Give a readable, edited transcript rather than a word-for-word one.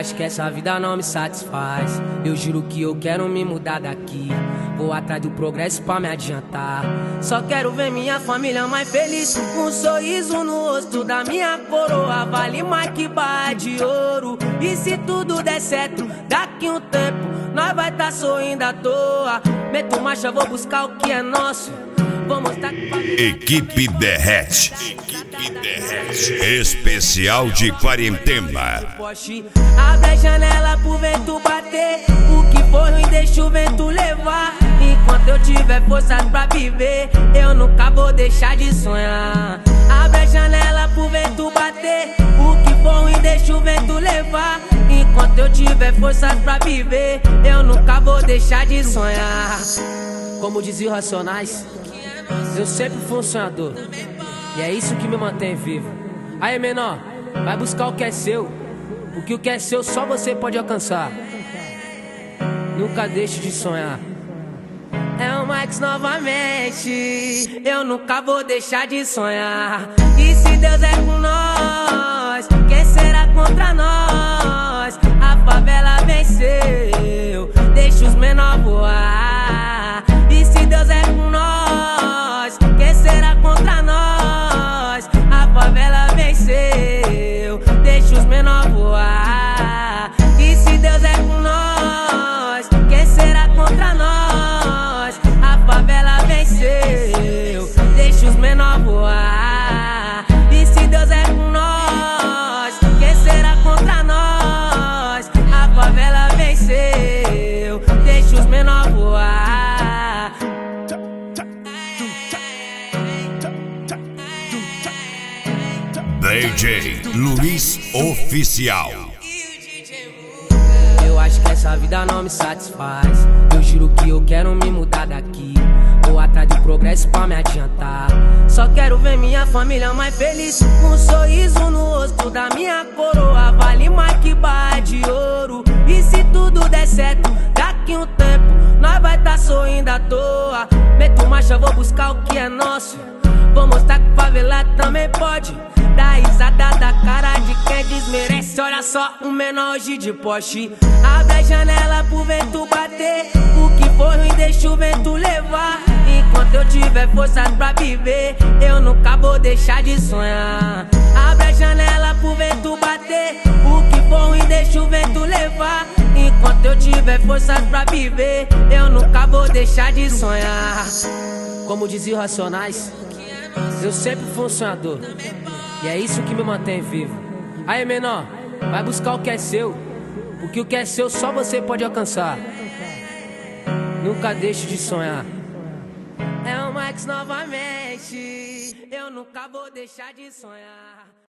acho que essa vida não me satisfaz. Eu juro que eu quero me mudar daqui. Vou atrás do progresso pra me adiantar. Só quero ver minha família mais feliz, com um sorriso no rosto da minha coroa. Vale mais que barra de ouro. E se tudo der certo, daqui um tempo nós vai tá sorrindo à toa. Meto marcha, vou buscar o que é nosso. Vou mostrar que... Equipe Derrete. Especial de quarentena. Abre a janela pro vento bater. O que for ruim deixa o vento levar. Enquanto eu tiver forças pra viver, eu nunca vou deixar de sonhar. Abre a janela pro vento bater. O que for ruim deixa o vento levar. Enquanto eu tiver forças pra viver, eu nunca vou deixar de sonhar. Como diziam Racionais, eu sempre fui um sonhador, e é isso que me mantém vivo. Aí, menor, vai buscar o que é seu, porque o que é seu só você pode alcançar. Nunca deixe de sonhar. É o Max novamente. Eu nunca vou deixar de sonhar. E se Deus é com nós, quem será contra nós? A favela venceu, deixa os menores voar. E se Deus é com nós, quem será contra nós? A favela venceu, deixa os menores voar. E se Deus é com nós, quem será contra nós? A favela venceu, deixa os menores voar. E se Deus é com nós, quem será contra nós? A favela venceu, deixa os menores voar. DJ Luiz Oficial. Eu acho que essa vida não me satisfaz. Eu juro que eu quero me mudar daqui. Vou atrás do progresso pra me adiantar. Só quero ver minha família mais feliz, com um sorriso no rosto da minha coroa. Vale mais que barra de ouro. E se tudo der certo, daqui um tempo nós vai tá sorrindo à toa. Meto marcha, vou buscar o que é nosso. Vou mostrar que favela também pode. Dá risada da cara de quem desmerece. Olha só, um menor hoje de Porsche. Abre a janela pro vento bater. O que for ruim deixa o vento levar. Enquanto eu tiver forças pra viver, eu nunca vou deixar de sonhar. Abre a janela pro vento bater. O que for ruim deixa o vento levar. Enquanto eu tiver forças pra viver, eu nunca vou deixar de sonhar. Como diziam Racionais, eu sempre fui um sonhador, e é isso que me mantém vivo. Aí, menor, vai buscar o que é seu, porque o que é seu só você pode alcançar. Nunca deixe de sonhar. É o Max novamente. Eu nunca vou deixar de sonhar.